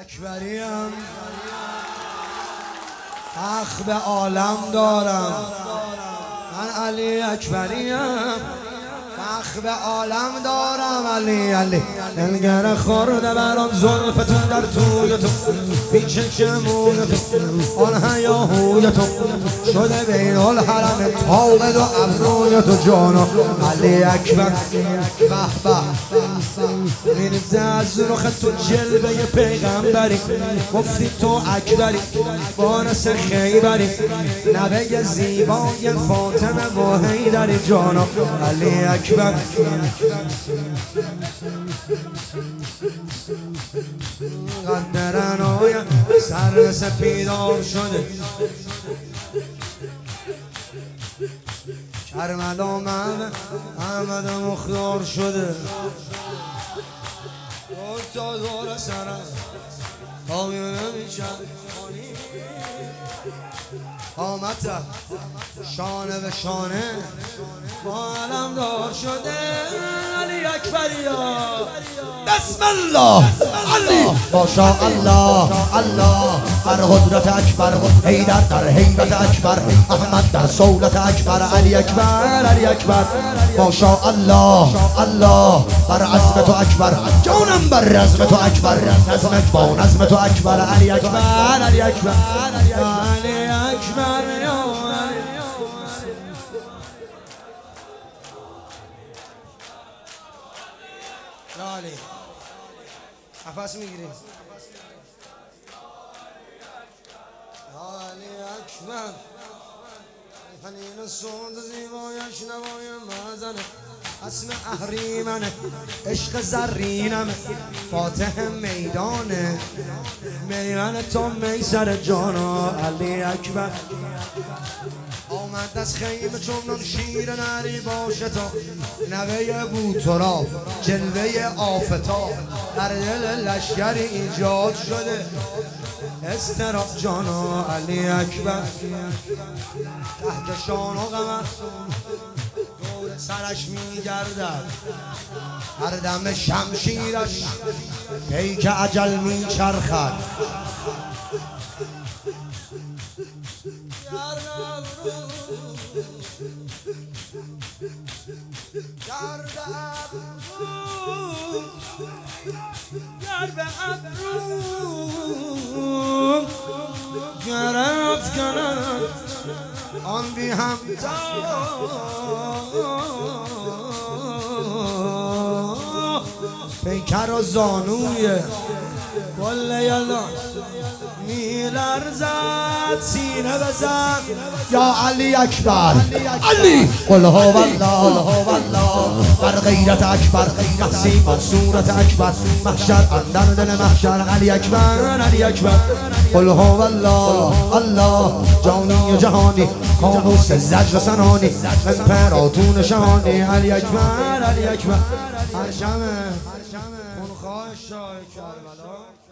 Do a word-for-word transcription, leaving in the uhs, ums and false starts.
اکبریم، فخر به عالم دارم. من علی اکبریم، فخر به عالم دارم. علی علی دلگر خورده برام زلفتون در توی تو، پیچه چمون تو، آن هیاهوی تو شده بین الحرم تاق دو ابروی تو جانا. علی اکبر به به میرزه از رخ تو جلوه پیغمبری، گفتی تو اکبری وارث خیبری، نبه زیبای فاطمه و حیدری جانا. علی اکبر قدرن آیم سر سپیدار شده، کرملا من احمد مختار شده. تا دور سرم آمیونه میشن آمد شانه به شانه با علم دار شده. علی اکبریا بسم الله علی ماشاء الله الله بر قدرت اکبر، حیدر در هیبت اکبر، احمد در صولت اکبر. علی اکبر علی اکبر ماشاء الله الله بر عزم تو اکبر، جانم بر رزم تو اکبر، نظمت با نظم تو اکبر. علی اکبر علی اکبر علی اکبر یا علی نفس میگیریم. علی اکبر حنین صوت زیبایش نوای مزنه، اسم اهریمنه عشق زرینمه، فاتح میدانه میمن تو میسر جانا. علی اکبر آمد از خیمه چون شیر نری باشه تا نوه بوتراب جلوه آفتاب، در دل لشکری ایجاد شده استراف جانا. علی اکبر تحت شان و قمر دور سرش میگردد، هر دم شمشیرش پیک اجل میچرخد. گرد ابرو گرفت کنند آن بی همتا، پیکر و زانوی کل یلا میلرزد، سینه بزن یا علی اکبر علی قل هو الله الله بر غیرت اکبر، نفسی با صورت اکبر، محشر اندر دل محشر. علی اکبر علی اکبر قل هو الله الله جانی و جهانی، کانوس زجر سنانی، امپراتون شهانی. علی اکبر علی اکبر هر شمه خونخواه شاه کربلا.